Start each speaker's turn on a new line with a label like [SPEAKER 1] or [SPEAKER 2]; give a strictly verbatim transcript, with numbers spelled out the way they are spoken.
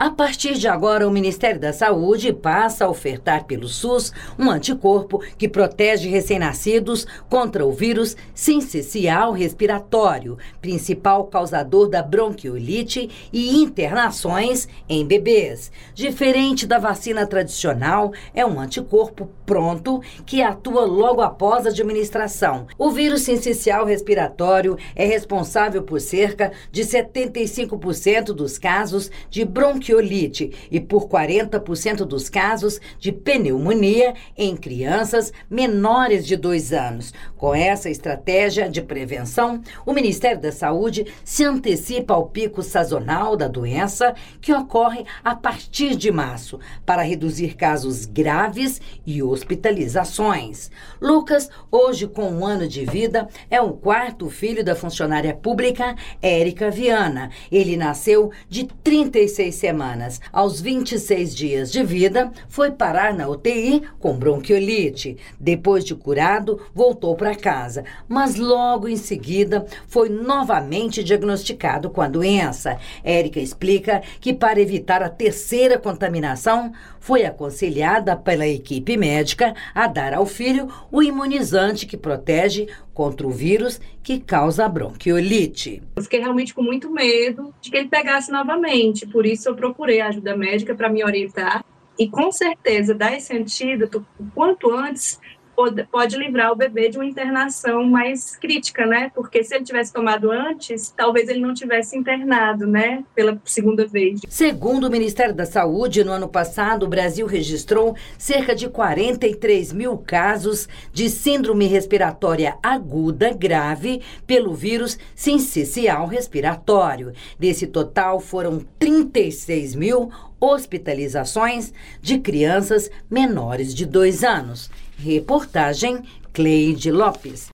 [SPEAKER 1] A partir de agora, o Ministério da Saúde passa a ofertar pelo SUS um anticorpo que protege recém-nascidos contra o vírus sincicial respiratório, principal causador da bronquiolite e internações em bebês. Diferente da vacina tradicional, é um anticorpo pronto que atua logo após a administração. O vírus sincicial respiratório é responsável por cerca de setenta e cinco por cento dos casos de bronquiolite e por quarenta por cento dos casos de pneumonia em crianças menores de dois anos. Com essa estratégia de prevenção, o Ministério da Saúde se antecipa ao pico sazonal da doença, que ocorre a partir de março, para reduzir casos graves e hospitalizações. Lucas, hoje com um ano de vida, é o quarto filho da funcionária pública Érica Viana. Ele nasceu de trinta e seis semanas. Aos vinte e seis dias de vida, foi parar na U T I com bronquiolite. Depois de curado, voltou para casa, mas logo em seguida foi novamente diagnosticado com a doença. Érica explica que, para evitar a terceira contaminação, foi aconselhada pela equipe médica a dar ao filho o imunizante que protege contra o vírus que causa a bronquiolite.
[SPEAKER 2] Eu fiquei realmente com muito medo de que ele pegasse novamente, por isso eu procurei a ajuda médica para me orientar e, com certeza, dar esse antídoto o quanto antes pode, pode livrar o bebê de uma internação mais crítica, né? Porque se ele tivesse tomado antes, talvez ele não tivesse internado, né? Pela segunda vez.
[SPEAKER 1] Segundo o Ministério da Saúde, no ano passado, o Brasil registrou cerca de quarenta e três mil casos de síndrome respiratória aguda grave pelo vírus sincicial respiratório. Desse total, foram trinta e seis mil hospitalizações de crianças menores de dois anos. Reportagem Cleide Lopes.